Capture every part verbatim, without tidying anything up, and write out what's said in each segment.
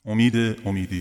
امید امیدی.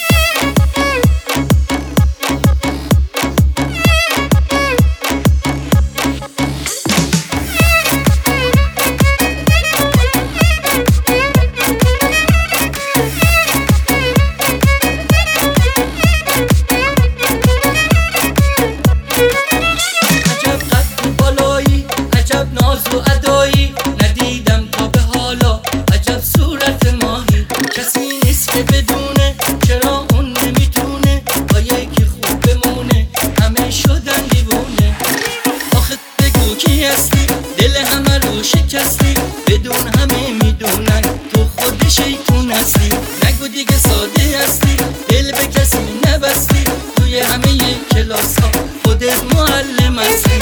ناز و ادایی ندیدم تا به حالا، عجب صورت ماهی کسی نیست که بدونه، چرا اون نمیتونه با یکی خوب بمونه، همه شدن دیوونه. آخه بگو کی هستی، دل همه رو شکستی، بدون همه میدونن تو خود شیطون هستی. نگو دیگه ساده هستی، دل به کسی نبستی، توی همه کلاس ها خودت معلم هستی.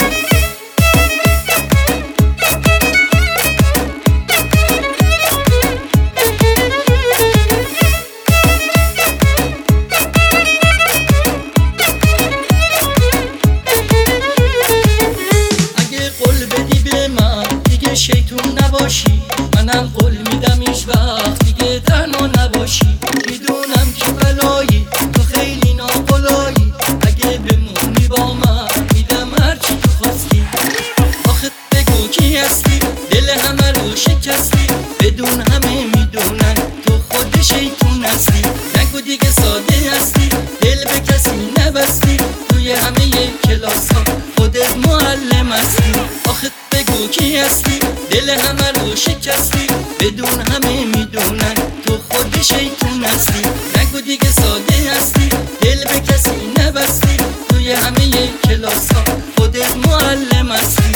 شیطون نباشی، منم قول میدم هیچ وقت دیگه تنها نباشی. میدونم که بلایی تو خیلی ناقلایی، اگه بمونی با من میدم هرچی تو خواستی. آخه بگو کی هستی، دل همه رو شکستی، بدون همه میدونن تو خود شیطون هستی. نگو دیگه ساده هستی، دل به کسی نبستی، توی همه کلاس ها خودت معلم هستی. آخه بگو کی هستی، دل همه رو شکستی، بدون همه میدونن تو خود شیطون هستی. نگو دیگه ساده هستی، دل به کسی نبستی، توی همه کلاس ها خودت معلم هستی.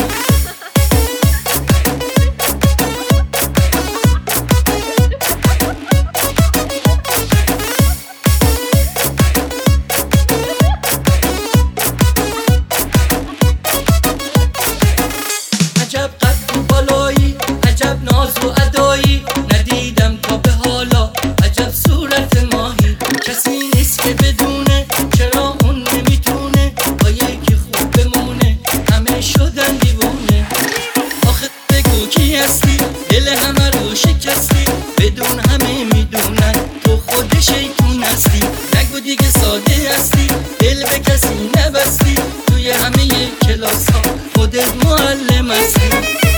عجب قد و بالایی، عجب ناز و ادایی ندیدم تا به حالا، عجب صورت ماهی کسی نیست که بدونه، چرا اون نمیتونه با یکی خوب بمونه، همه شدن دیوونه. آخه بگو کی هستی، دل همه رو شکستی، بدون همه میدونن تو خود شیطون هستی. نگو دیگه ساده هستی، دل به کسی نبستی، توی همه کلاس ها خودت معلم هستی.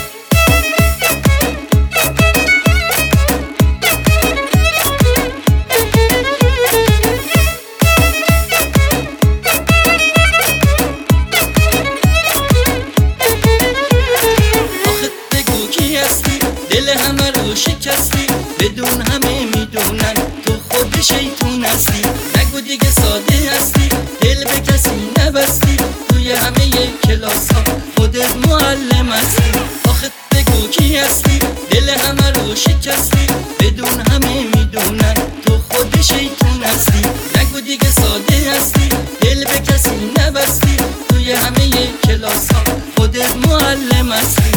دل همه رو شکستی، بدون همه میدونن تو خود شیطون هستی. نگو دیگه ساده هستی، دل به کسی نبستی، توی همه کلاس ها خودت معلم هستی. آخه بگو کی هستی، دل همه رو شکستی، بدون همه میدونن تو خود شیطون هستی. نگو دیگه ساده هستی، دل به کسی نبستی، توی همه کلاس ها خودت معلم هستی.